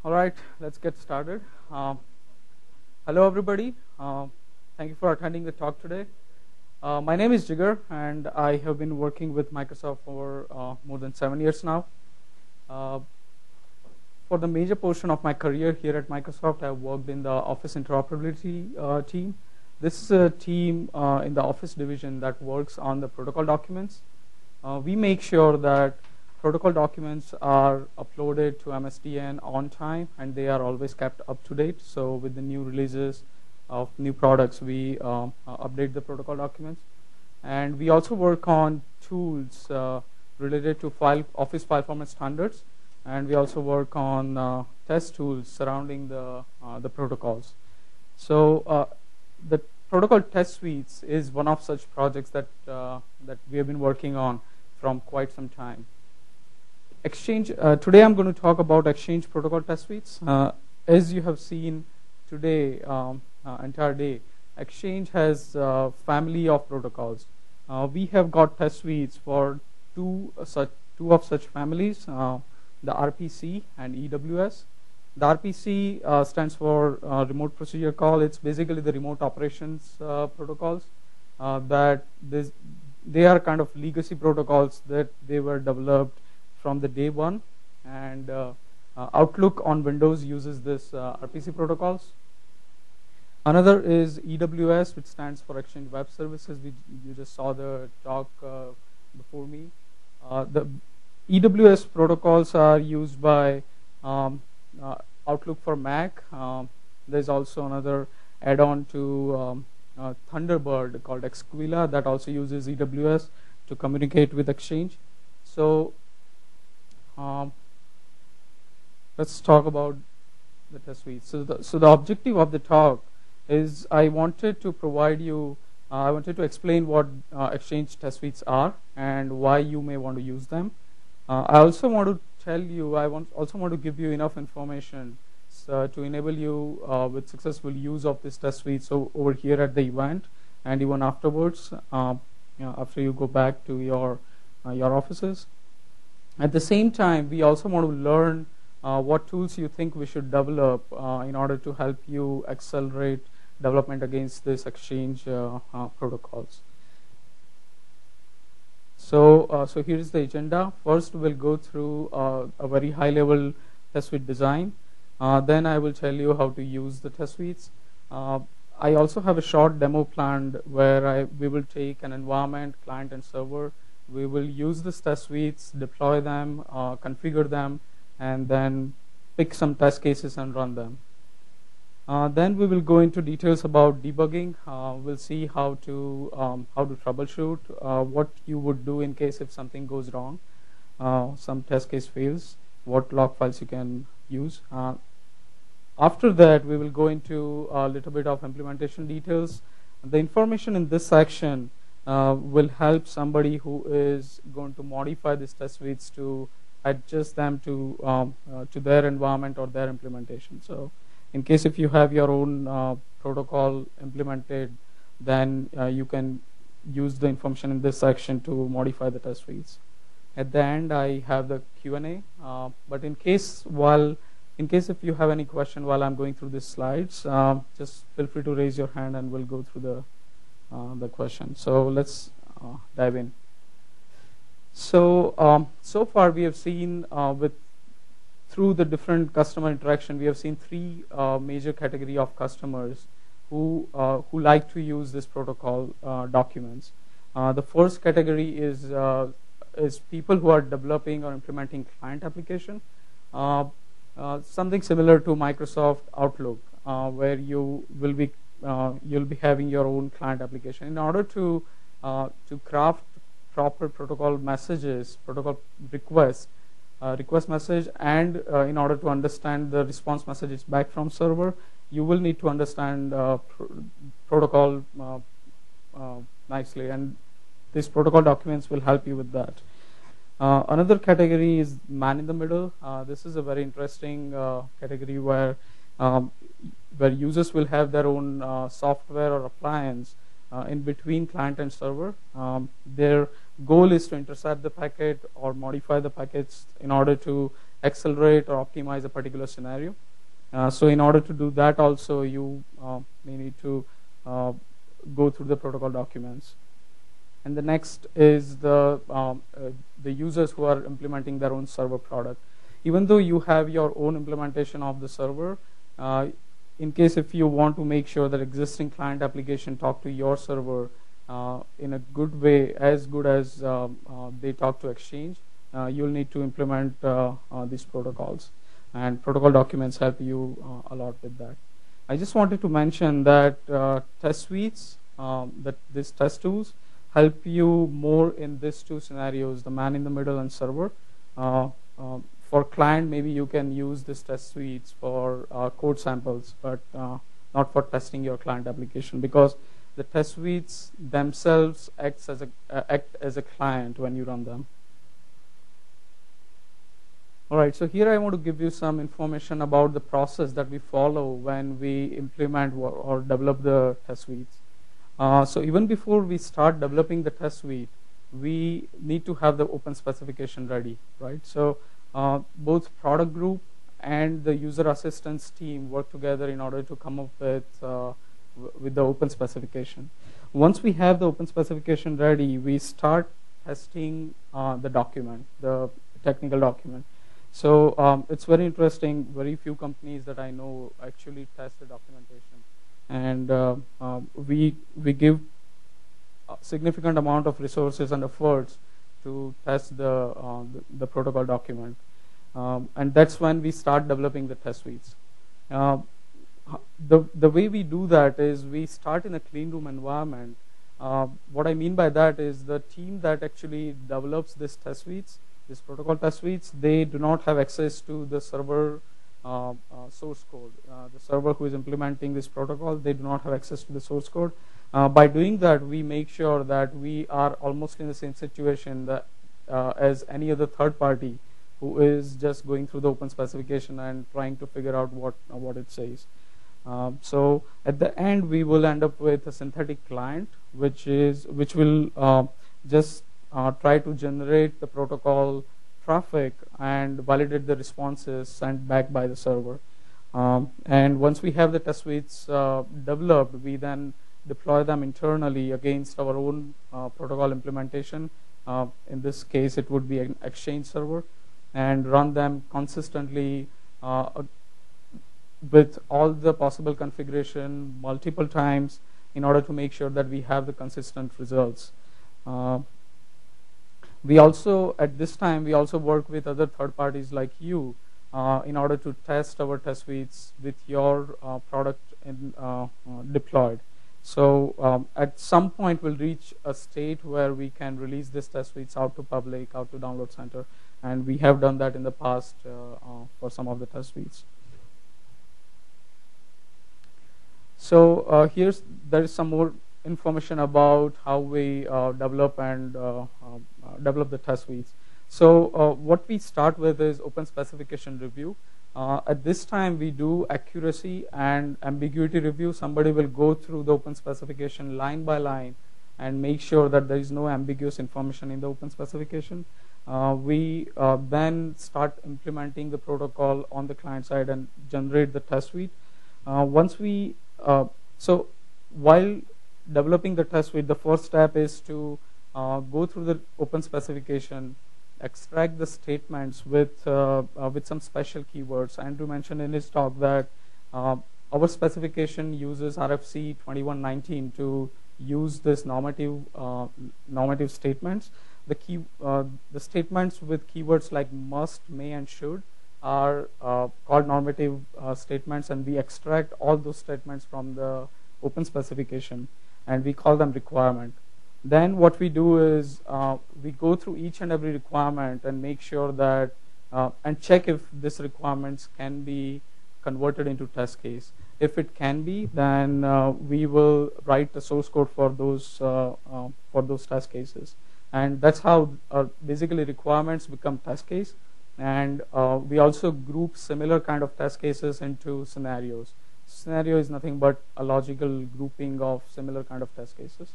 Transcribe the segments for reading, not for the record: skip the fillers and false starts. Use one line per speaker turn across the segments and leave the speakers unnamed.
All right, let's get started. Hello, everybody. Thank you for attending the talk today. My name is Jigar, and I have been working with Microsoft for more than 7 years now. Uh, for the major portion of my career here at Microsoft, I've worked in the Office interoperability team. This is a team in the Office division that works on the protocol documents. We make sure that protocol documents are uploaded to MSDN on time, and they are always kept up to date. So with the new releases of new products, we update the protocol documents. And we also work on tools related to Office file format standards, and we also work on test tools surrounding the protocols. So the protocol test suites is one of such projects that we have been working on from quite some time. Exchange. Today I'm going to talk about Exchange protocol test suites. As you have seen today, entire day, Exchange has a family of protocols. We have got test suites for two of such families, the RPC and EWS. The RPC stands for Remote Procedure Call. It's basically the remote operations protocols they are kind of legacy protocols that they were developed from the day one, and Outlook on Windows uses this RPC protocols. Another is EWS, which stands for Exchange Web Services. You just saw the talk before me. The EWS protocols are used by Outlook for Mac. There's also another add-on to Thunderbird called Exquila that also uses EWS to communicate with Exchange. So let's talk about the test suite. So the objective of the talk is I wanted to explain what Exchange test suites are and why you may want to use them. I also want to tell you, also want to give you enough information to enable you with successful use of this test suite. So over here at the event and even afterwards, after you go back to your offices. At the same time, we also want to learn what tools you think we should develop in order to help you accelerate development against this Exchange protocols. So here is the agenda. First, we'll go through a very high-level test suite design. Then I will tell you how to use the test suites. I also have a short demo planned where we will take an environment, client and server. We will use these test suites, deploy them, configure them, and then pick some test cases and run them. Then we will go into details about debugging. We'll see how to troubleshoot, what you would do in case if something goes wrong, some test case fails, what log files you can use. After that, we will go into a little bit of implementation details. The information in this section will help somebody who is going to modify these test suites to adjust them to their environment or their implementation. So in case if you have your own protocol implemented, then you can use the information in this section to modify the test suites. At the end, I have the Q&A. But in case if you have any question while I'm going through these slides, just feel free to raise your hand and we'll go through the question. So let's dive in. So so far we have seen through the different customer interaction, we have seen three major category of customers who like to use this protocol documents. The first category is people who are developing or implementing client application, something similar to Microsoft Outlook, where you'll be having your own client application. In order to craft proper protocol messages, protocol request message, and in order to understand the response messages back from server, you will need to understand protocol nicely, and these protocol documents will help you with that. Another category is man in the middle. This is a very interesting category where users will have their own software or appliance in between client and server. Their goal is to intercept the packet or modify the packets in order to accelerate or optimize a particular scenario. So in order to do that also, you may need to go through the protocol documents. And the next is the users who are implementing their own server product. Even though you have your own implementation of the server, in case if you want to make sure that existing client application talk to your server in a good way, as good as they talk to Exchange, you'll need to implement these protocols. And protocol documents help you a lot with that. I just wanted to mention that test suites, that these test tools, help you more in these two scenarios, the man in the middle and server. For client, maybe you can use this test suites for code samples, but not for testing your client application, because the test suites themselves act as a client when you run them. All right, so here I want to give you some information about the process that we follow when we implement or develop the test suites. So even before we start developing the test suite, we need to have the open specification ready, right? So both product group and the user assistance team work together in order to come up with the open specification. Once we have the open specification ready, we start testing the document, the technical document. So it's very interesting. Very few companies that I know actually test the documentation, and we give a significant amount of resources and efforts to test the protocol document, and that's when we start developing the test suites. The way we do that is we start in a clean room environment. What I mean by that is the team that actually develops this test suites, this protocol test suites, they do not have access to the server source code. The server who is implementing this protocol, they do not have access to the source code. By doing that, we make sure that we are almost in the same situation that, as any other third party who is just going through the open specification and trying to figure out what it says. So at the end, we will end up with a synthetic client, which will just try to generate the protocol traffic and validate the responses sent back by the server. And once we have the test suites developed, we then deploy them internally against our own protocol implementation. In this case, it would be an Exchange server, and run them consistently with all the possible configuration multiple times in order to make sure that we have the consistent results. We also, at this time, we also work with other third parties like you in order to test our test suites with your product deployed. So at some point, we'll reach a state where we can release this test suites out to public, out to Download Center, and we have done that in the past for some of the test suites. So there is some more information about how we develop and develop the test suites. So what we start with is open specification review. At this time, we do accuracy and ambiguity review. Somebody will go through the open specification line by line and make sure that there is no ambiguous information in the open specification. We then start implementing the protocol on the client side and generate the test suite. So while developing the test suite, the first step is to go through the open specification, extract the statements with some special keywords. Andrew mentioned in his talk that our specification uses RFC 2119 to use this normative statements. The statements with keywords like must, may, and should are called normative statements, and we extract all those statements from the open specification, and we call them requirement. Then what we do is we go through each and every requirement and make sure that and check if this requirements can be converted into test case. If it can be, then we will write the source code for those test cases, and that's how basically requirements become test case. And we also group similar kind of test cases into scenarios. Scenario is nothing but a logical grouping of similar kind of test cases.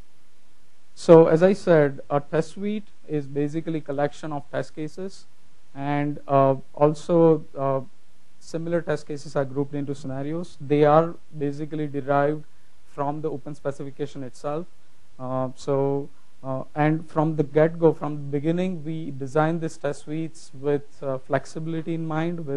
So as I said, a test suite is basically a collection of test cases, And also similar test cases are grouped into scenarios. They are basically derived from the open specification itself. And from the get-go, from the beginning, we designed these test suites with flexibility in mind.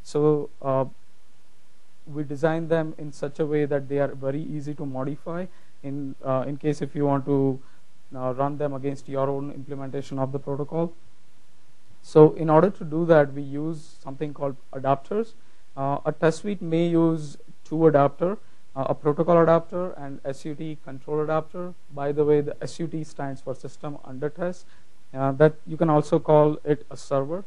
We design them in such a way that they are very easy to modify in case if you want to run them against your own implementation of the protocol. So in order to do that, we use something called adapters. A test suite may use two adapters, a protocol adapter and SUT control adapter. By the way, the SUT stands for System Under Test. That you can also call it a server.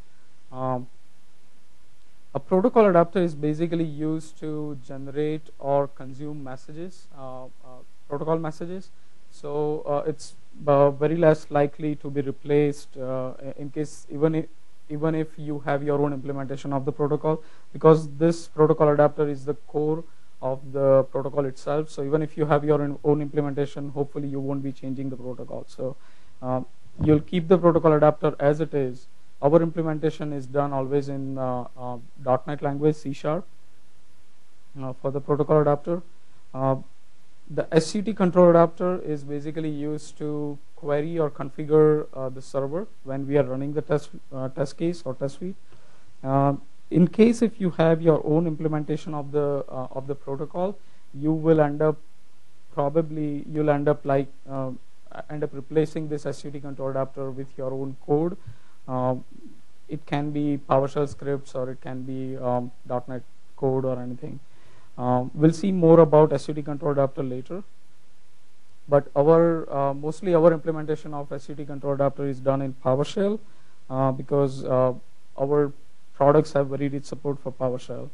A protocol adapter is basically used to generate or consume messages, protocol messages. So it's very less likely to be replaced in case even if you have your own implementation of the protocol, because this protocol adapter is the core of the protocol itself. So even if you have your own implementation, hopefully you won't be changing the protocol. So you'll keep the protocol adapter as it is. Our implementation is done always in .NET language, C# for the protocol adapter. The SUT control adapter is basically used to query or configure the server when we are running the test case or test suite. In case if you have your own implementation of the protocol, you will end up replacing this SUT control adapter with your own code. It can be PowerShell scripts or it can be .NET code or anything. We'll see more about SUT control adapter later. But mostly our implementation of SUT control adapter is done in PowerShell because our products have very rich support for PowerShell.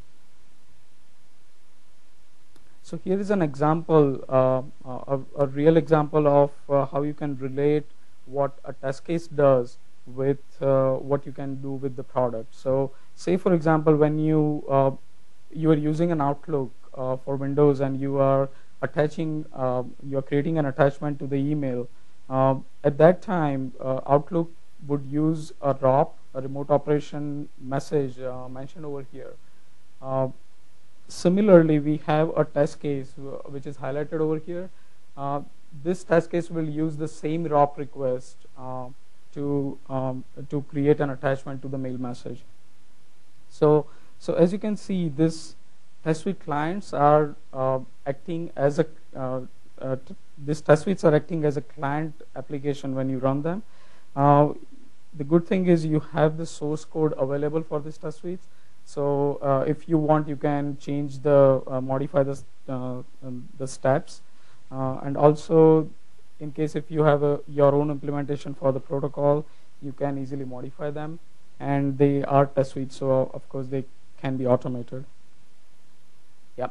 So here is an example, a real example of how you can relate what a test case does with what you can do with the product. So say for example, when you are using an Outlook for Windows and you are creating an attachment to the email. At that time, Outlook would use a ROP, a remote operation message mentioned over here. Similarly, we have a test case which is highlighted over here. This test case will use the same ROP request to create an attachment to the mail message. So as you can see, this test suite clients are acting as these test suites are acting as a client application when you run them. The good thing is you have the source code available for these test suites. So if you want, you can change modify the steps, and also in case if you have your own implementation for the protocol, you can easily modify them, and they are test suites, so of course they can be automated. Yeah.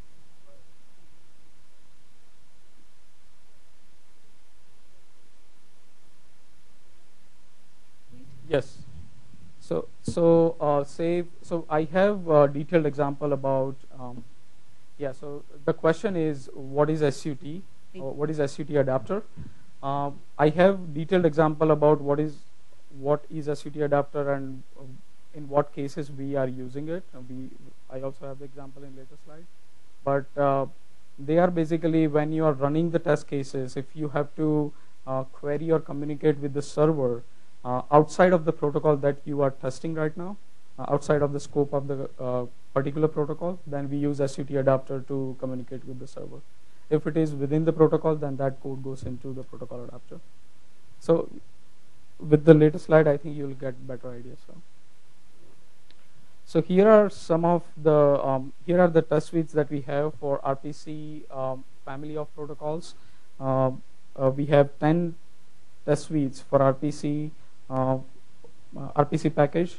Yes. So I have a detailed example about yeah. So the question is, what is SUT? What is SUT adapter? I have detailed example about what is SUT adapter and in what cases we are using it. I also have the example in later slide. But they are basically when you are running the test cases, if you have to query or communicate with the server outside of the protocol that you are testing right now, outside of the scope of the particular protocol, then we use SUT adapter to communicate with the server. If it is within the protocol, then that code goes into the protocol adapter. So with the latest slide, I think you'll get better idea. So here are some of the here are the test suites that we have for RPC family of protocols. We have 10 test suites for RPC RPC package.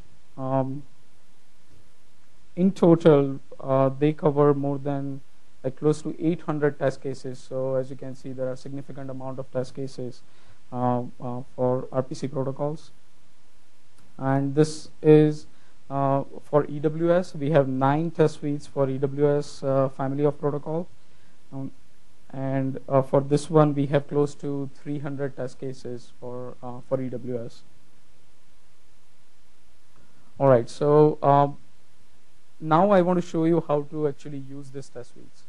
In total, they cover more than close to 800 test cases. So as you can see, there are significant amount of test cases for RPC protocols. And this is for EWS. We have 9 test suites for EWS family of protocol. And for this one, we have close to 300 test cases for EWS. All right, so now I want to show you how to actually use this test suites.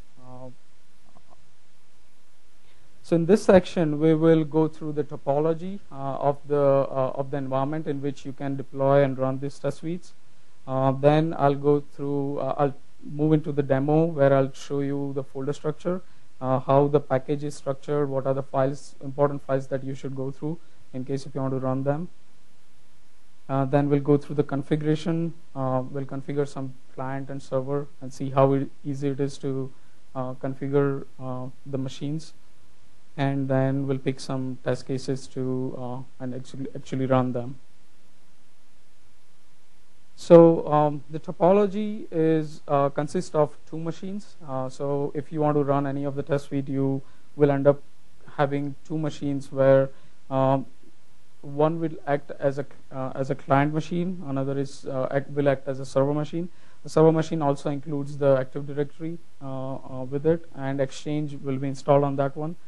So in this section, we will go through the topology of the environment in which you can deploy and run these test suites. Then I'll go through. I'll move into the demo where I'll show you the folder structure, how the package is structured, what are the files, important files that you should go through in case if you want to run them. Then we'll go through the configuration. We'll configure some client and server and see how easy it is to configure the machines. And then we'll pick some test cases to and actually run them. So the topology is consists of two machines. So if you want to run any of the test suite, you will end up having two machines where one will act as a client machine, another is will act as a server machine. The server machine also includes the Active Directory with it, and Exchange will be installed on that one.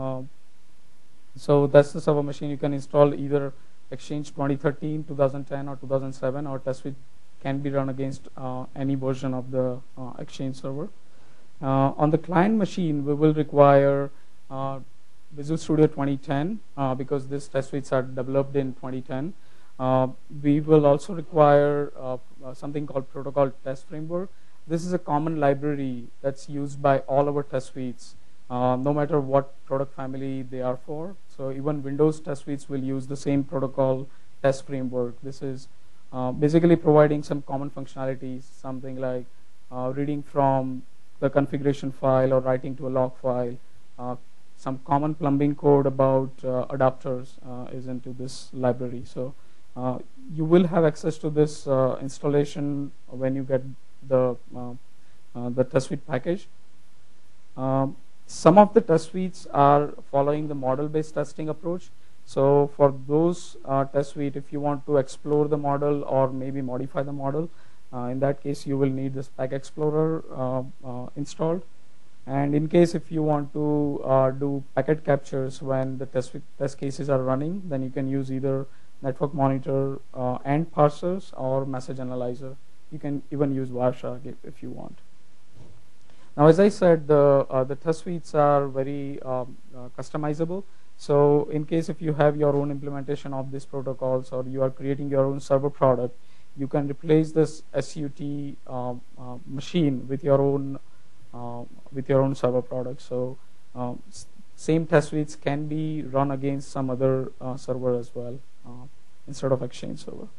So that's the server machine. You can install either Exchange 2013, 2010, or 2007, or test suite can be run against any version of the Exchange server. On the client machine, we will require Visual Studio 2010 because these test suites are developed in 2010. We will also require something called Protocol Test Framework. This is a common library that's used by all our test suites, no matter what product family they are for. So even Windows test suites will use the same Protocol Test Framework. This is basically providing some common functionalities, something like reading from the configuration file or writing to a log file. Some common plumbing code about adapters is into this library. So you will have access to this installation when you get the test suite package. Some of the test suites are following the model-based testing approach. So for those test suite, if you want to explore the model or maybe modify the model, in that case you will need this Pack Explorer installed. And in case if you want to do packet captures when the test cases are running, then you can use either Network Monitor and parsers or Message Analyzer. You can even use Wireshark if you want. Now, as I said, the test suites are very customizable. So in case if you have your own implementation of these protocols or you are creating your own server product, you can replace this SUT machine with your own server product. So same test suites can be run against some other server as well instead of Exchange server.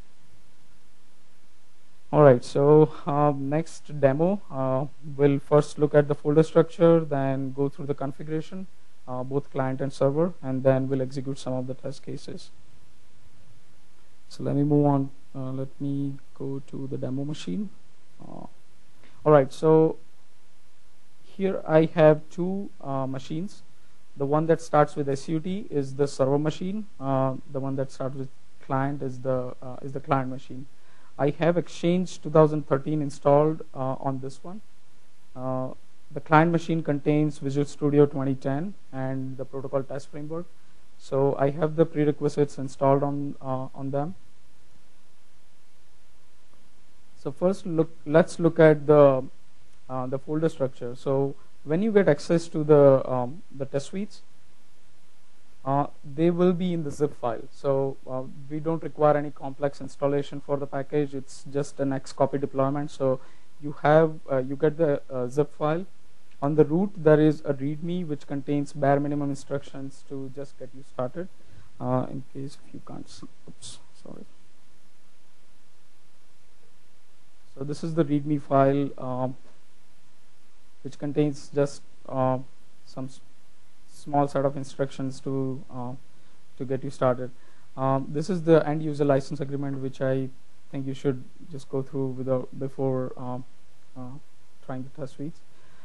All right, so next demo, we'll first look at the folder structure, then go through the configuration, both client and server, and then we'll execute some of the test cases. So let me move on. Let me go to the demo machine. All right, so here I have two machines. The one that starts with SUT is the server machine. The one that starts with client is the client machine. I have Exchange 2013 installed on this one. The client machine contains Visual Studio 2010 and the Protocol Test Framework. So I have the prerequisites installed on them. So first, let's look at the folder structure. So when you get access to the test suites, they will be in the zip file. So we don't require any complex installation for the package. It's just an Xcopy deployment. So you get the zip file. On the root, there is a README which contains bare minimum instructions to just get you started. In case if you can't see, oops, sorry. So this is the README file, which contains just some small set of instructions to get you started. This is the end user license agreement, which I think you should just go through before trying the test suites.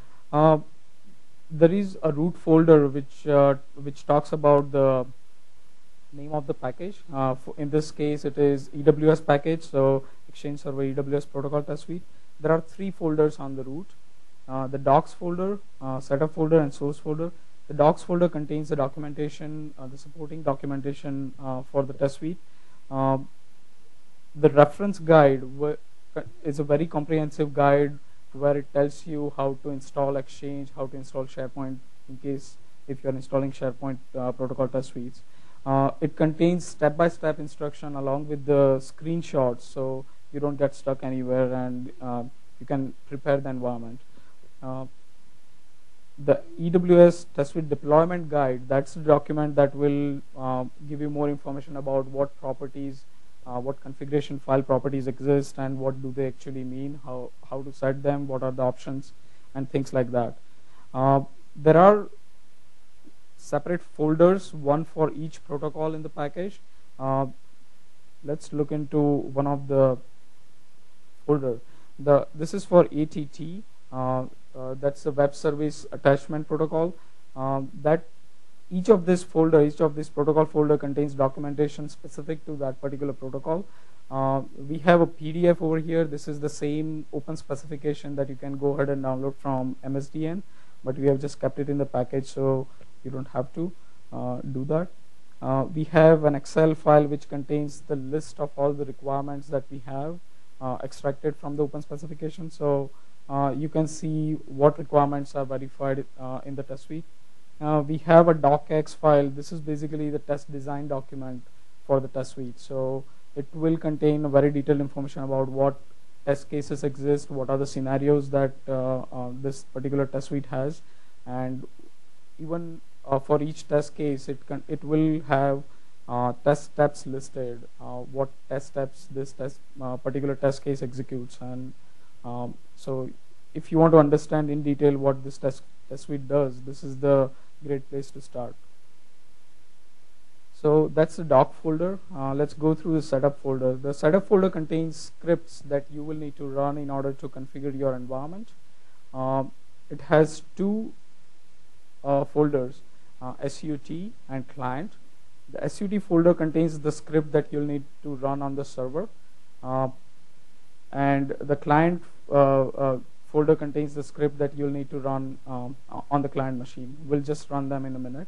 There is a root folder which talks about the name of the package. In this case, it is EWS package, so Exchange Server EWS Protocol Test Suite. There are three folders on the root: the docs folder, setup folder, and source folder. The docs folder contains the documentation, the supporting documentation for the test suite. The reference guide is a very comprehensive guide where it tells you how to install Exchange, how to install SharePoint in case if you're installing SharePoint protocol test suites. It contains step-by-step instruction along with the screenshots, so you don't get stuck anywhere, and you can prepare the environment. The EWS test suite deployment guide, that's the document that will give you more information about what properties, what configuration file properties exist, and what do they actually mean, how to set them, what are the options, and things like that. There are separate folders, one for each protocol in the package. Let's look into one of the folder. This is for ATT. That's the web service attachment protocol. That each of this protocol folder contains documentation specific to that particular protocol. We have a PDF over here. This is the same open specification that you can go ahead and download from MSDN, but we have just kept it in the package so you don't have to do that. We have an Excel file which contains the list of all the requirements that we have extracted from the open specification. So you can see what requirements are verified in the test suite. We have a docx file. This is basically the test design document for the test suite. So it will contain a very detailed information about what test cases exist, what are the scenarios that this particular test suite has, and even for each test case, it will have test steps listed, what test steps this particular test case executes, and so if you want to understand in detail what this test suite does, this is the great place to start. So that's the doc folder. Let's go through the setup folder. The setup folder contains scripts that you will need to run in order to configure your environment. It has two folders, SUT and client. The SUT folder contains the script that you'll need to run on the server, and the client folder contains the script that you'll need to run on the client machine. We'll just run them in a minute.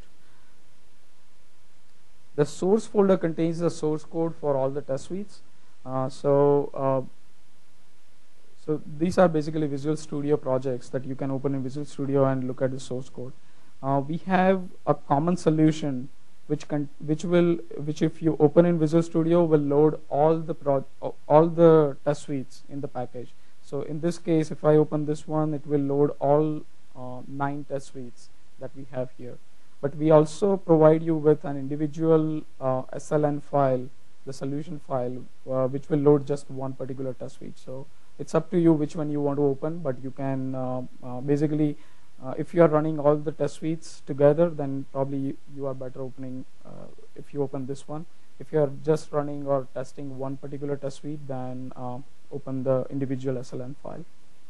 The source folder contains the source code for all the test suites. So these are basically Visual Studio projects that you can open in Visual Studio and look at the source code. We have a common solution which if you open in Visual Studio will load all the test suites in the package. So in this case, if I open this one, it will load all 9 test suites that we have here. But we also provide you with an individual SLN file, the solution file, which will load just one particular test suite. So it's up to you which one you want to open, but you can basically, if you are running all the test suites together, then probably you are better opening if you open this one. If you are just running or testing one particular test suite, then open the individual SLN file.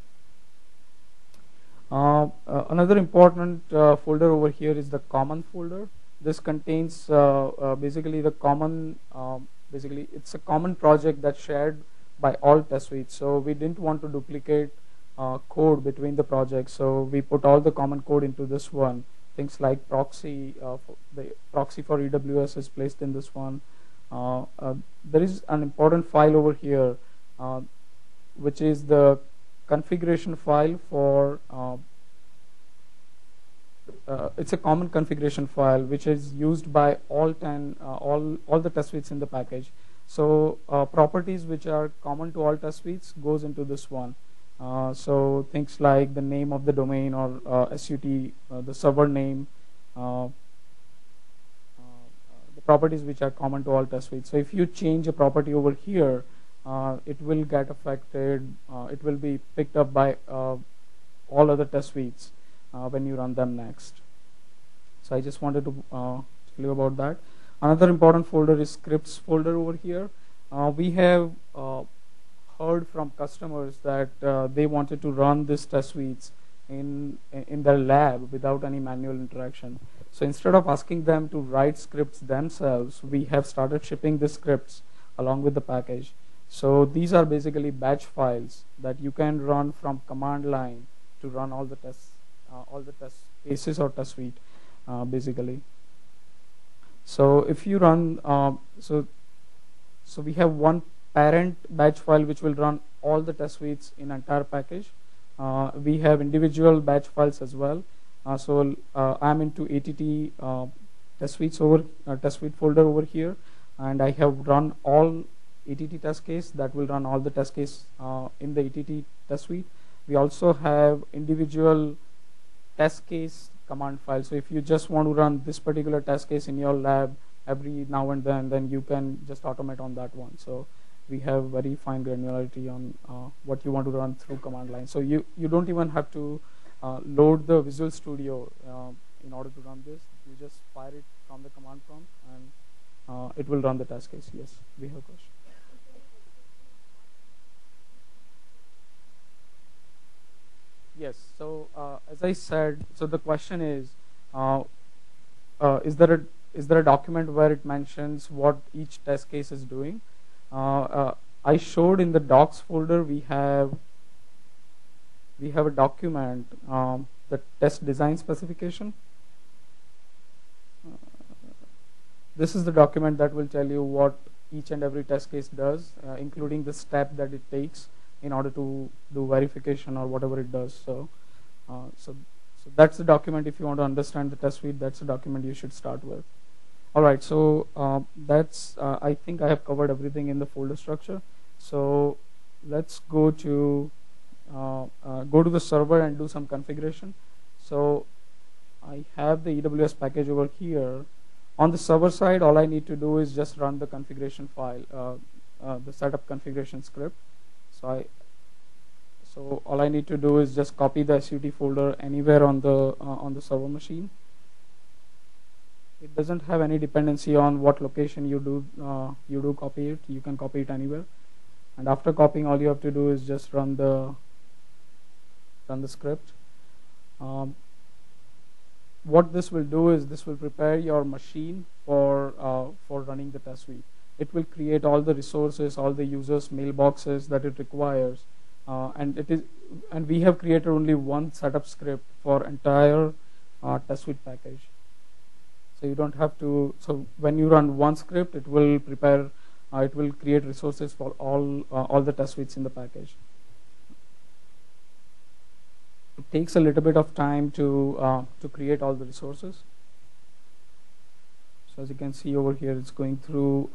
Another important folder over here is the common folder. This contains basically the common, basically it's a common project that's shared by all test suites. So we didn't want to duplicate code between the projects, so we put all the common code into this one. Things like proxy, the proxy for EWS is placed in this one. There is an important file over here, which is the configuration file for it's a common configuration file which is used by all the test suites in the package. So properties which are common to all test suites goes into this one. So things like the name of the domain or SUT, the server name, the properties which are common to all test suites. So if you change a property over here, it will get affected, it will be picked up by all other test suites when you run them next. So I just wanted to tell you about that. Another important folder is scripts folder over here. We have heard from customers that they wanted to run this test suites in their lab without any manual interaction. So instead of asking them to write scripts themselves, we have started shipping the scripts along with the package. So these are basically batch files that you can run from command line to run all the test cases or test suite, basically. So if you run, so we have one parent batch file which will run all the test suites in entire package. We have individual batch files as well. I'm into ATT test suite folder over here, and I have run all ATT test case that will run all the test case in the ATT test suite. We also have individual test case command file. So if you just want to run this particular test case in your lab every now and then you can just automate on that one. So we have very fine granularity on what you want to run through command line. So you don't even have to load the Visual Studio in order to run this. You just fire it from the command prompt and it will run the test case. Yes, we have a question. Yes, so as I said, so the question uh, is there a document where it mentions what each test case is doing? I showed in the docs folder we have a document, the test design specification. This is the document that will tell you what each and every test case does, including the step that it takes in order to do verification or whatever it does. So that's the document. If you want to understand the test suite, that's the document you should start with. All right, so that's I think I have covered everything in the folder structure. So let's go to the server and do some configuration. So I have the EWS package over here. On the server side, all I need to do is just run the configuration file, the setup configuration script. So all I need to do is just copy the SUT folder anywhere on the server machine. It doesn't have any dependency on what location you do copy it. You can copy it anywhere. And after copying, all you have to do is just run the script. What this will do is this will prepare your machine for running the test suite. It will create all the resources, all the users' mailboxes that it requires, and we have created only one setup script for entire test suite package. So you don't have to. So when you run one script, it will prepare. It will create resources for all the test suites in the package. It takes a little bit of time to create all the resources. So as you can see over here, it's going through.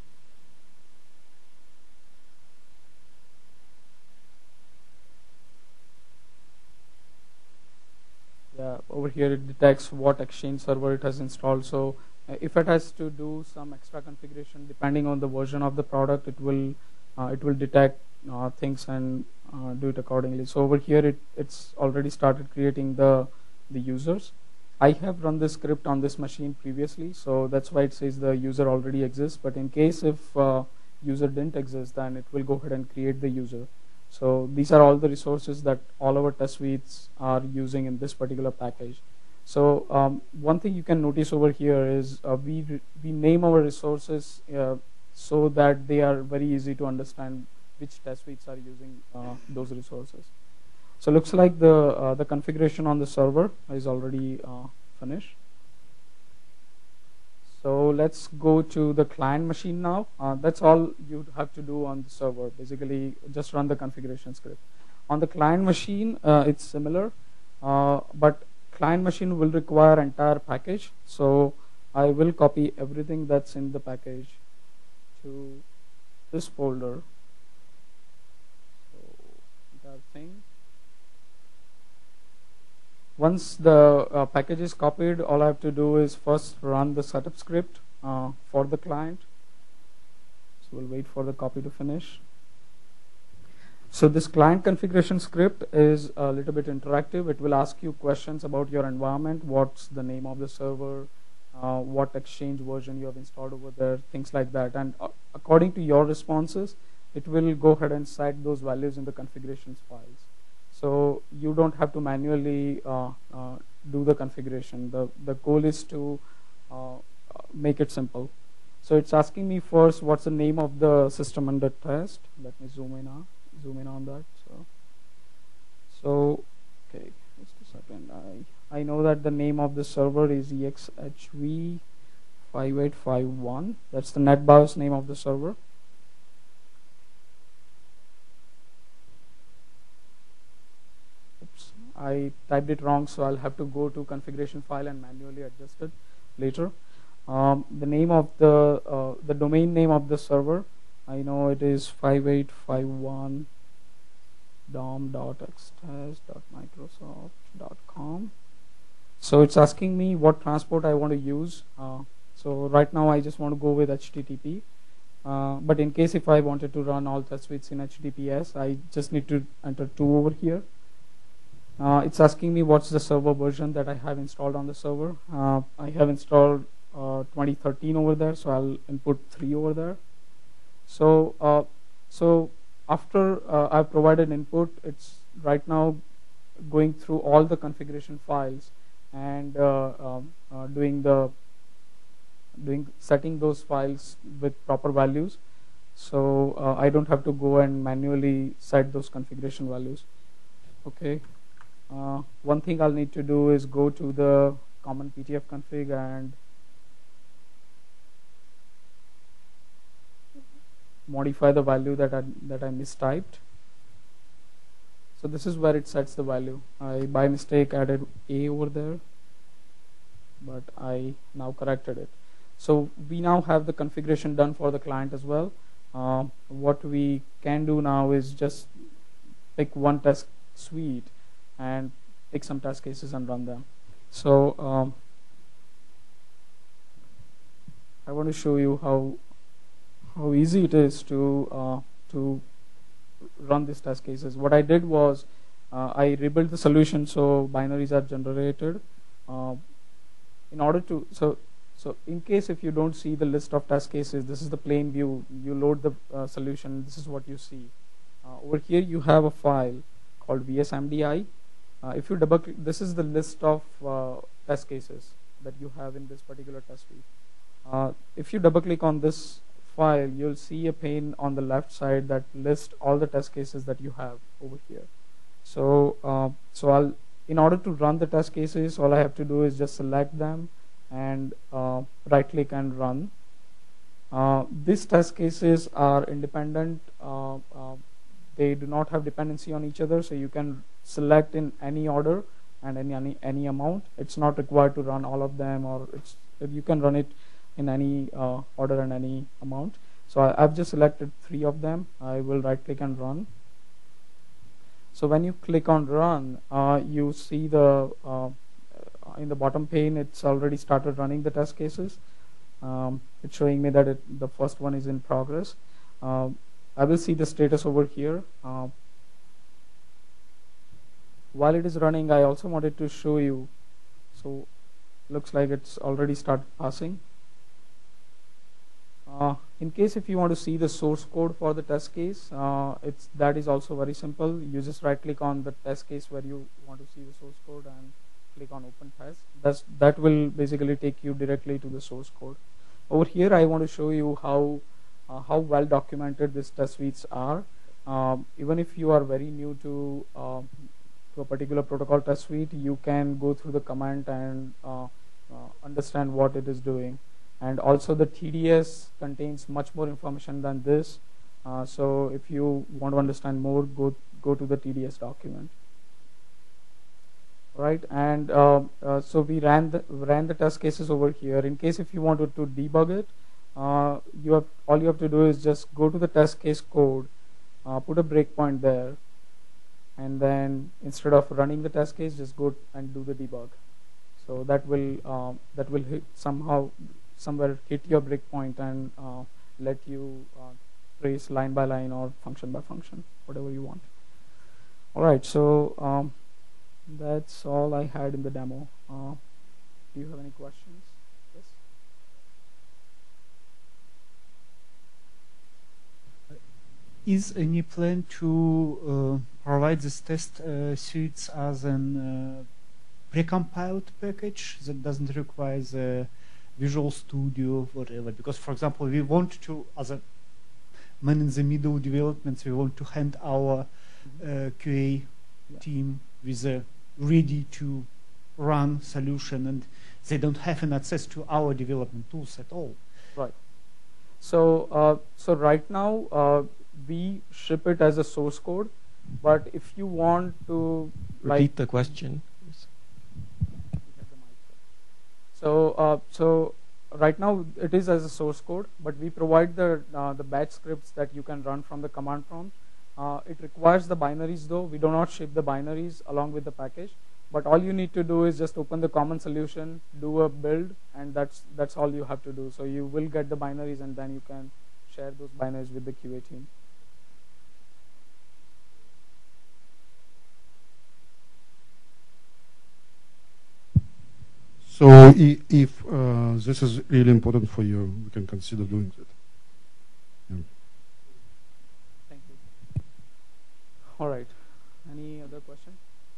Over here it detects what Exchange server it has installed. So if it has to do some extra configuration depending on the version of the product, it will detect things and do it accordingly. So over here it's already started creating the users. I have run this script on this machine previously, so that's why it says the user already exists. But in case if user didn't exist, then it will go ahead and create the user. So these are all the resources that all our test suites are using in this particular package. So one thing you can notice over here is we name our resources so that they are very easy to understand which test suites are using those resources. So looks like the configuration on the server is already finished. So let's go to the client machine now. That's all you have to do on the server. Basically, just run the configuration script. On the client machine, it's similar, but client machine will require entire package. So I will copy everything that's in the package to this folder. So entire thing. Once the package is copied, all I have to do is first run the setup script for the client. So we'll wait for the copy to finish. So this client configuration script is a little bit interactive. It will ask you questions about your environment, what's the name of the server, what Exchange version you have installed over there, things like that. And according to your responses, it will go ahead and set those values in the configurations files. So you don't have to manually do the configuration. The goal is to make it simple. So it's asking me first what's the name of the system under test. Let me zoom in on that. So okay, just a second. I know that the name of the server is EXHV5851. That's the NetBIOS name of the server. I typed it wrong, so I'll have to go to configuration file and manually adjust it later. The name of the domain name of the server, I know it is 5851 dom.xtest.microsoft.com. So it's asking me what transport I want to use. So right now I just want to go with HTTP. But in case if I wanted to run all test suites in HTTPS, I just need to enter 2 over here. It's asking me what's the server version that I have installed on the server. I have installed 2013 over there, so I'll input 3 over there. So after I've provided input, it's right now going through all the configuration files and setting those files with proper values. So I don't have to go and manually set those configuration values. Okay. One thing I'll need to do is go to the common PTF config and modify the value that I mistyped. So this is where it sets the value. I by mistake added A over there, but I now corrected it. So we now have the configuration done for the client as well. What we can do now is just pick one test suite and pick some test cases and run them. So I want to show you how easy it is to run these test cases. What I did was I rebuilt the solution so binaries are generated. In order to so in case if you don't see the list of test cases, this is the plain view. You load the solution. This is what you see. Over here you have a file called VSMDI. If you double click, this is the list of test cases that you have in this particular test suite. If you double click on this file, you'll see a pane on the left side that lists all the test cases that you have over here. So in order to run the test cases, all I have to do is just select them and right click and run. These test cases are independent. They do not have dependency on each other, so you can select in any order and any amount. It's not required to run all of them, or you can run it in any order and any amount. So I've just selected 3 of them. I will right click and run. So when you click on run, you see the in the bottom pane, it's already started running the test cases. It's showing me that the first one is in progress. I will see the status over here. While it is running, I also wanted to show you. So looks like it's already started passing. In case if you want to see the source code for the test case, that is also very simple. You just right click on the test case where you want to see the source code and click on open test. That will basically take you directly to the source code. Over here I want to show you how well documented these test suites are. Even if you are very new to a particular protocol test suite, you can go through the command and understand what it is doing. And also the TDS contains much more information than this. So if you want to understand more, go to the TDS document. Right, and so we ran the test cases over here. In case if you wanted to debug it, all you have to do is just go to the test case code, put a breakpoint there, and then instead of running the test case, just go and do the debug. So that will hit somewhere hit your breakpoint and let you trace line by line or function by function, whatever you want. All right, so that's all I had in the demo. Do you have any questions? Yes.
Is any plan to provide this test suites as an precompiled package that doesn't require the Visual Studio, whatever? Because, for example, we want to, as a man in the middle developments, we want to hand our QA team with a ready-to-run solution, and they don't have an access to our development tools at all.
Right. So right now we ship it as a source code. But if you want to
Repeat the question.
So right now it is as a source code, but we provide the batch scripts that you can run from the command prompt. It requires the binaries though. We do not ship the binaries along with the package, but all you need to do is just open the common solution, do a build, and that's all you have to do. So you will get the binaries, and then you can share those binaries with the QA team.
So if this is really important for you, we can consider doing that. Yeah.
Thank you. All right. Any other question?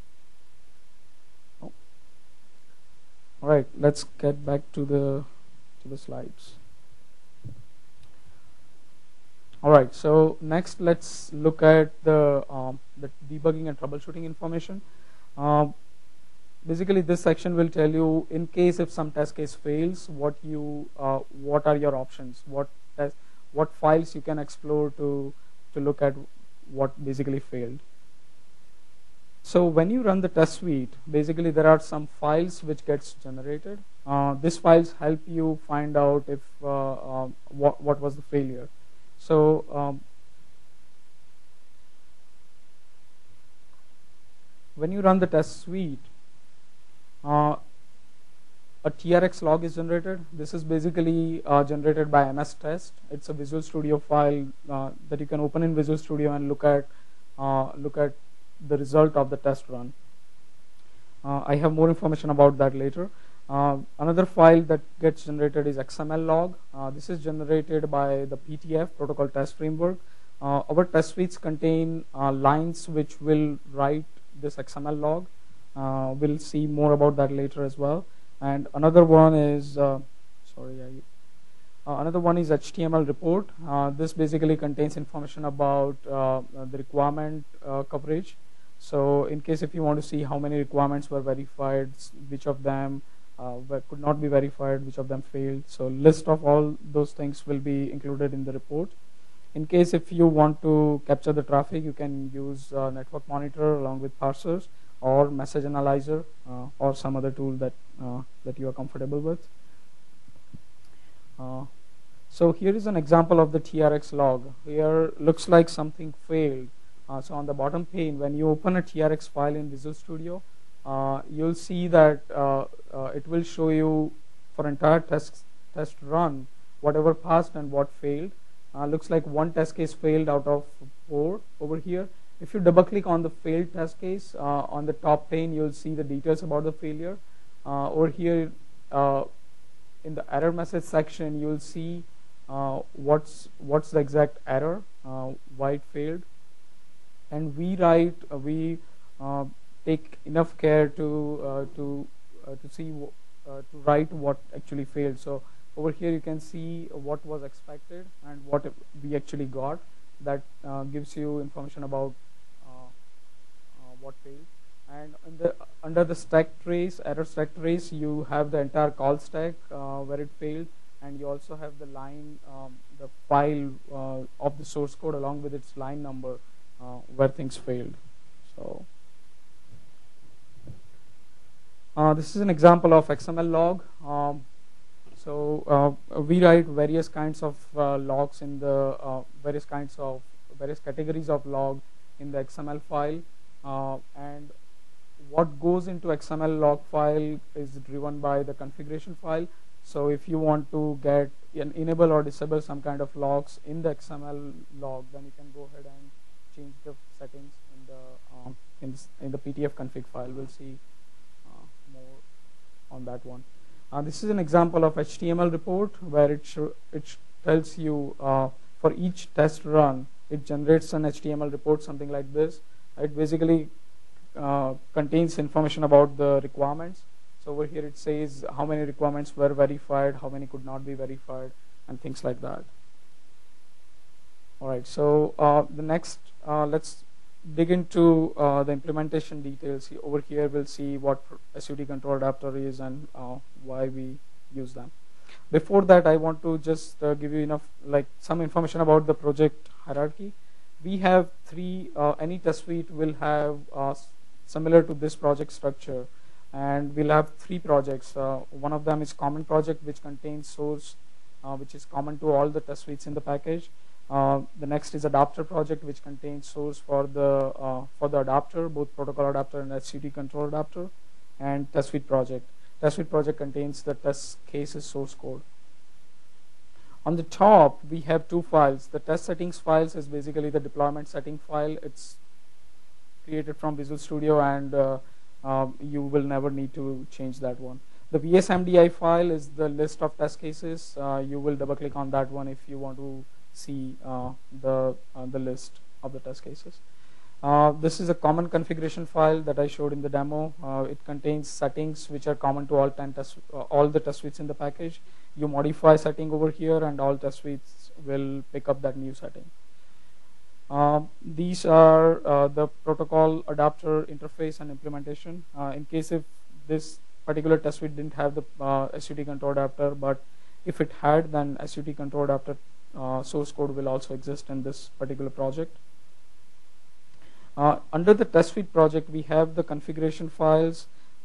No. All right. Let's get back to the slides. All right. So next, let's look at the debugging and troubleshooting information. Basically, this section will tell you, in case if some test case fails, what are your options, what files you can explore to look at what basically failed. So when you run the test suite, basically there are some files which gets generated. These files help you find out if what was the failure. So when you run the test suite, a TRX log is generated. This is basically generated by MS Test. It's a Visual Studio file that you can open in Visual Studio and look at the result of the test run. I have more information about that later. Another file that gets generated is XML log. This is generated by the PTF, Protocol Test Framework. Our test suites contain lines which will write this XML log. We'll see more about that later as well. And another one is another one is HTML report. This basically contains information about the requirement coverage. So in case if you want to see how many requirements were verified, which of them could not be verified, which of them failed. So list of all those things will be included in the report. In case if you want to capture the traffic, you can use Network Monitor along with parsers, or Message Analyzer, or some other tool that you are comfortable with. So here is an example of the TRX log. Here looks like something failed. So on the bottom pane, when you open a TRX file in Visual Studio, you'll see that it will show you for entire test run whatever passed and what failed. Looks like one test case failed out of 4 over here. If you double click on the failed test case, on the top pane, you'll see the details about the failure. Over here, in the error message section, you'll see what's the exact error, why it failed. And we take enough care to write what actually failed. So over here, you can see what was expected and what we actually got. That gives you information about what failed. And under the stack trace, error stack trace, you have the entire call stack where it failed, and you also have the line, the file of the source code along with its line number where things failed. So this is an example of XML log. So we write various kinds of logs in the various categories of log in the XML file, and what goes into XML log file is driven by the configuration file. So if you want to get enable or disable some kind of logs in the XML log, then you can go ahead and change the settings in the PTF config file. We'll see more on that one. This is an example of HTML report where it tells you for each test run, it generates an HTML report, something like this. It basically contains information about the requirements. So over here it says how many requirements were verified, how many could not be verified, and things like that. All right, so the next, let's dig into the implementation details. Over here we'll see what SUD control adapter is and why we use them. Before that, I want to just give you some information about the project hierarchy. we have three, any test suite will have similar to this project structure, and we'll have three projects. One of them is common project, which contains source, which is common to all the test suites in the package. The next is adapter project, which contains source for the adapter, both protocol adapter and SUT control adapter, and test suite project. Test suite project contains the test cases source code. On the top, we have two files. The test settings files is basically the deployment setting file. It's created from Visual Studio, and you will never need to change that one. The VSMDI file is the list of test cases. You will double click on that one if you want to see the list of the test cases. This is a common configuration file that I showed in the demo. It contains settings which are common to all the test suites in the package. You modify setting over here, and all test suites will pick up that new setting. These are the protocol adapter interface and implementation. In case if this particular test suite didn't have the SUT control adapter, but if it had, then SUT control adapter source code will also exist in this particular project. Under the test suite project, we have the configuration files.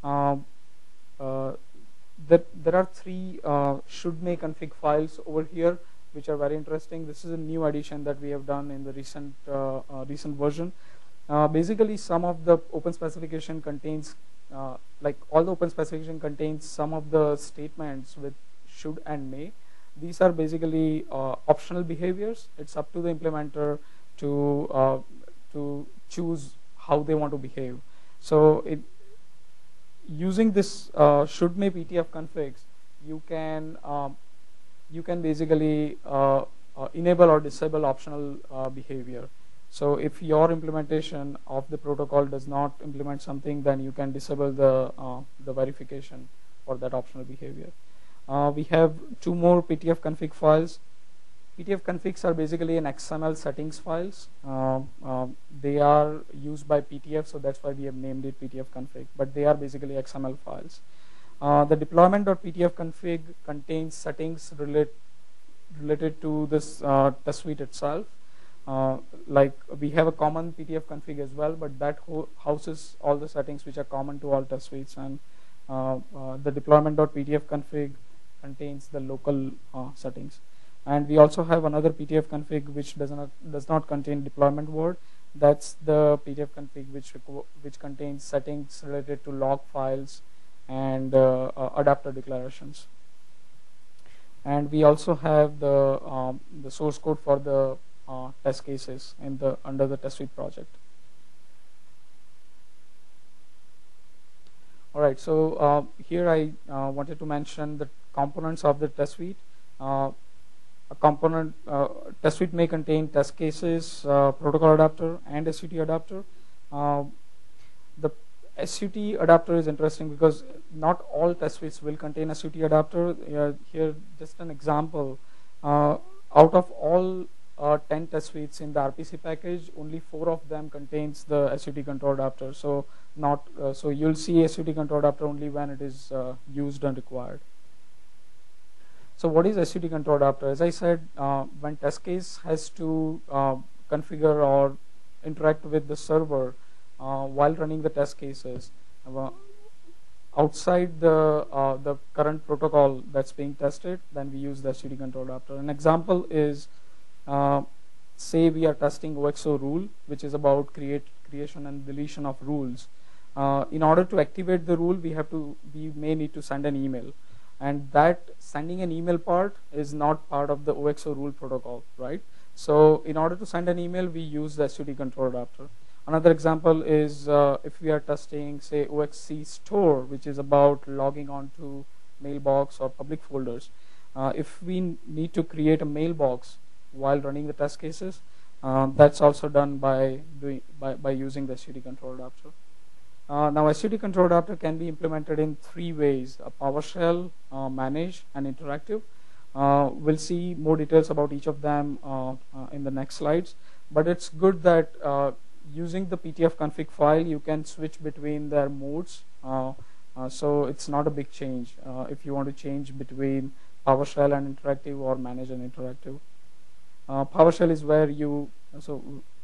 There are three should make config files over here, which are very interesting. This is a new addition that we have done in the recent version. Basically, some of the open specification contains, like all the open specification contains some of the statements with should and may. These are basically optional behaviors. It's up to the implementer to choose how they want to behave. So using this should may PTF configs, you can basically enable or disable optional behavior. So if your implementation of the protocol does not implement something, then you can disable the verification for that optional behavior. We have two more PTF config files. PTF configs are basically an XML settings files. They are used by PTF, so that's why we have named it PTF config, but they are basically XML files. The deployment.ptf config contains settings related to this test suite itself. Like we have a common PTF config as well, but that houses all the settings which are common to all test suites, and the deployment.ptf config contains the local settings. And we also have another PTF config which does not contain deployment word. That's the PTF config which contains settings related to log files and adapter declarations. And we also have the source code for the test cases under the test suite project. All right, so here I wanted to mention the components of the test suite. A component test suite may contain test cases, protocol adapter, and SUT adapter. The SUT adapter is interesting because not all test suites will contain a SUT adapter. Here, just an example. Out of all 10 test suites in the RPC package, only 4 of them contains the SUT control adapter. So so you'll see SUT control adapter only when it is used and required. So what is SUT control adapter? As I said, when test case has to configure or interact with the server while running the test cases outside the current protocol that's being tested, then we use the SUT control adapter. An example is, say we are testing OXO rule, which is about creation and deletion of rules. In order to activate the rule, we may need to send an email. And that sending an email part is not part of the OXO rule protocol, right? So in order to send an email, we use the SUT control adapter. Another example is if we are testing, say, OXC store, which is about logging onto mailbox or public folders. If we need to create a mailbox while running the test cases, that's also done by using the SUT control adapter. Now, SUT control adapter can be implemented in 3 ways: a PowerShell, managed, and interactive. We'll see more details about each of them in the next slides. But it's good that using the PTF config file, you can switch between their modes. So it's not a big change if you want to change between PowerShell and interactive or manage and interactive. PowerShell is where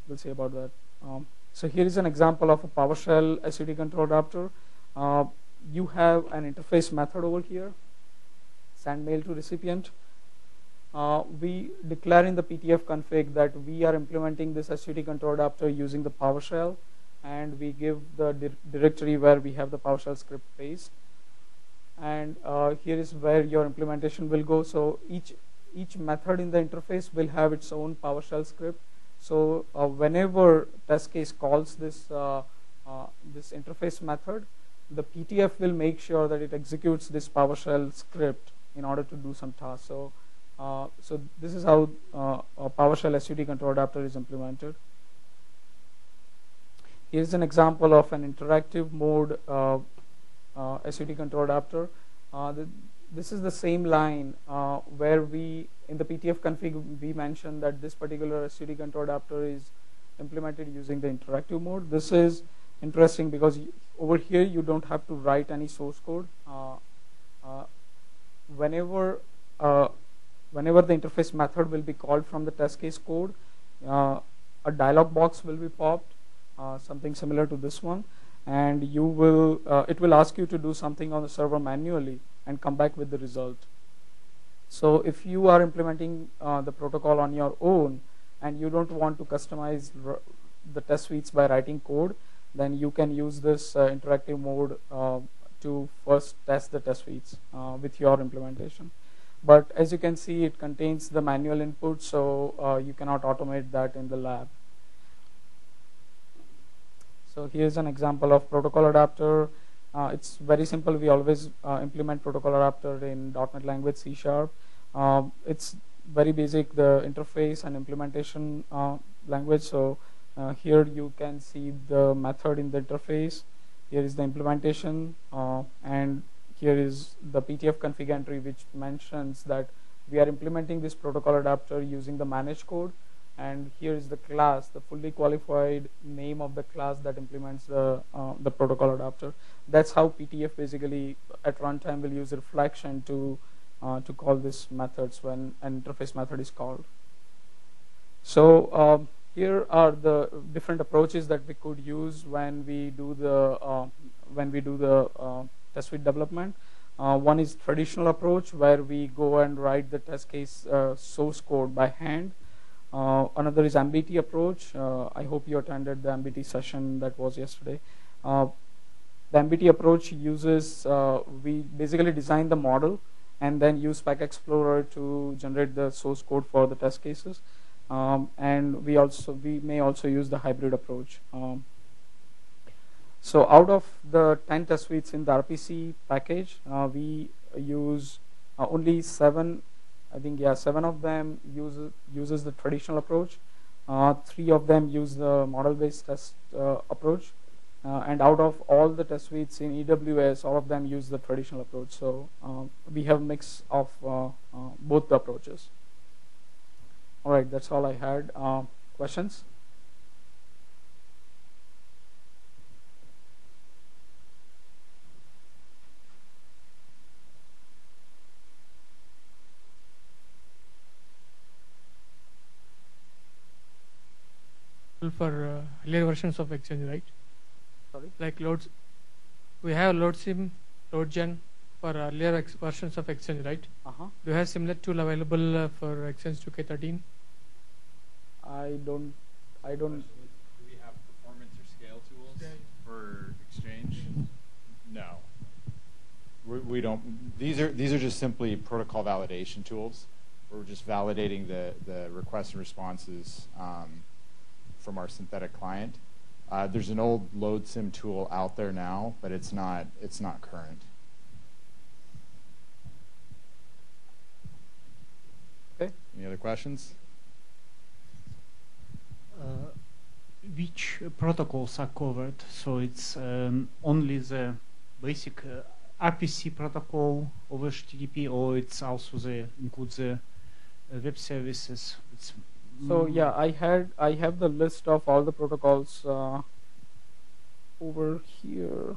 we'll see about that. So here is an example of a PowerShell SUD control adapter. You have an interface method over here, send mail to recipient. We declare in the PTF config that we are implementing this SUD control adapter using the PowerShell, and we give the directory where we have the PowerShell script based. And here is where your implementation will go. So each method in the interface will have its own PowerShell script. So whenever test case calls this this interface method, the PTF will make sure that it executes this PowerShell script in order to do some tasks. So so this is how a PowerShell SUD control adapter is implemented. Here's an example of an interactive mode SUD control adapter. This is the same line where we, in the PTF config, we mentioned that this particular SUD control adapter is implemented using the interactive mode. This is interesting because over here you don't have to write any source code. Whenever the interface method will be called from the test case code, a dialog box will be popped, something similar to this one, and you will it will ask you to do something on the server manually and come back with the result. So if you are implementing the protocol on your own and you don't want to customize the test suites by writing code, then you can use this interactive mode to first test the test suites with your implementation. But as you can see, it contains the manual input, so you cannot automate that in the lab. So here's an example of protocol adapter. It's very simple. We always implement protocol adapter in .NET language C#. It's very basic, the interface and implementation language. So here you can see the method in the interface. Here is the implementation, and here is the PTF config entry, which mentions that we are implementing this protocol adapter using the managed code. And here is the class, the fully qualified name of the class that implements the protocol adapter. That's how PTF basically at runtime will use reflection to call these methods when an interface method is called. So here are the different approaches that we could use when we do the test suite development. One is traditional approach, where we go and write the test case source code by hand. Another is MBT approach. I hope you attended the MBT session that was yesterday. The MBT approach uses, we basically design the model and then use Spec Explorer to generate the source code for the test cases. And we may also use the hybrid approach. So out of the 10 test suites in the RPC package, we use only 7. I think 7 of them uses the traditional approach. 3 of them use the model-based test approach, and out of all the test suites in EWS, all of them use the traditional approach. So we have a mix of both the approaches. All right, that's all I had. Questions?
For earlier versions of Exchange, right?
Sorry?
Like loads, we have LoadSim, LoadGen for earlier versions of Exchange, right?
Uh-huh.
Do you have similar tool available for Exchange 2K13?
I don't.
Do we have performance or scale tools for Exchange? No. We don't. These are just simply protocol validation tools. We're just validating the requests and responses from our synthetic client. There's an old LoadSim tool out there now, but it's not current.
Okay.
Any other questions?
Which protocols are covered? So it's only the basic RPC protocol over HTTP, or it's also includes the web services?
So yeah, I have the list of all the protocols over here.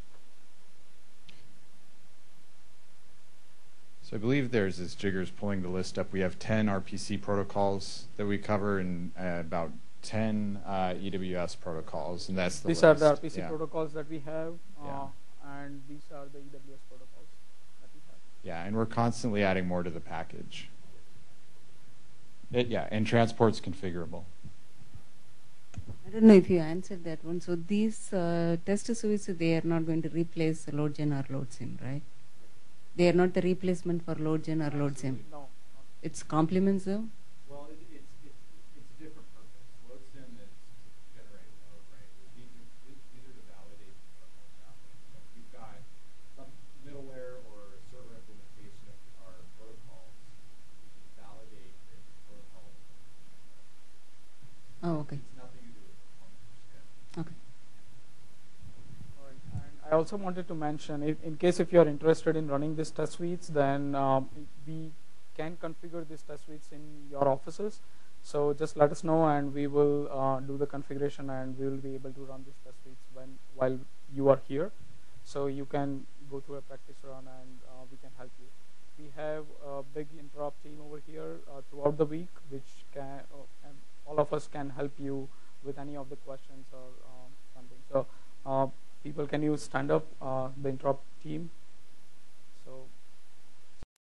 So I believe there's, as Jigger's pulling the list up, we have 10 RPC protocols that we cover and about 10 EWS protocols, and that's the
These
list.
are the RPC
Yeah.
protocols that we have,
Yeah.
and these are the EWS protocols that we have.
Yeah, and we're constantly adding more to the package. Yeah, and transport's configurable.
I don't know if you answered that one. So these test suites, they are not going to replace LoadGen or LoadSim, right? They are not the replacement for LoadGen or LoadSim.
No.
It's complements them.
Well, it's a different purpose. LoadSim is to generate load, right? These are to validate the protocol traffic. So if you've got some middleware or server implementation of our protocols, you can validate that the protocol.
Oh, okay.
It's nothing to do with performance or scale.
Okay.
Alright, and I also wanted to mention, in case if you are interested in running these test suites, then we can configure these test suites in your offices. So just let us know, and we will do the configuration, and we will be able to run these test suites while you are here. So you can go through a practice run, and we can help you. We have a big interop team over here throughout the week, which can and all of us can help you with any of the questions or something. So people, can you stand up, the interop team?